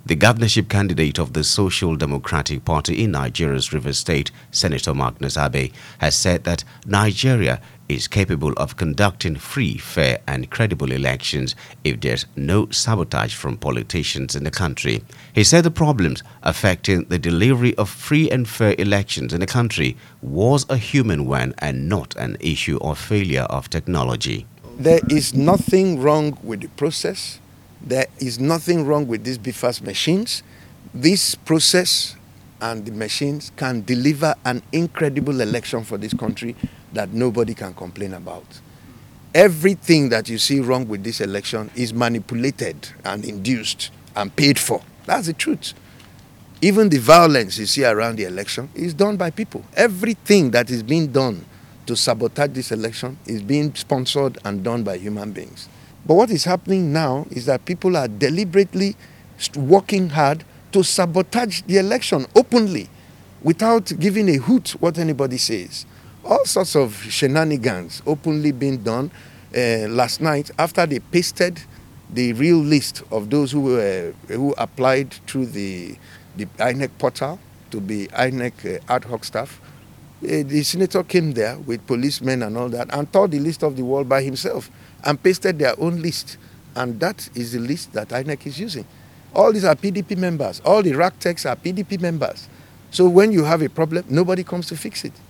The governorship candidate of the Social Democratic Party in Nigeria's Rivers State, Senator Magnus Abe, has said that Nigeria is capable of conducting free, fair and credible elections if there's no sabotage from politicians in the country. He said the problems affecting the delivery of free and fair elections in the country was a human one and not an issue of failure of technology. There is nothing wrong with the process. There is nothing wrong with these BFAS machines. This process and the machines can deliver an incredible election for this country that nobody can complain about. Everything that you see wrong with this election is manipulated and induced and paid for. That's the truth. Even the violence you see around the election is done by people. Everything that is being done to sabotage this election is being sponsored and done by human beings. But what is happening now is that people are deliberately working hard to sabotage the election openly without giving a hoot what anybody says. All sorts of shenanigans openly being done. Last night, after they pasted the real list of those who applied through the INEC portal to be INEC ad hoc staff, the senator came there with policemen and all that and tore the list of the wall by himself and pasted their own list. And that is the list that INEC is using. All these are PDP members. All the RAC techs are PDP members. So when you have a problem, nobody comes to fix it.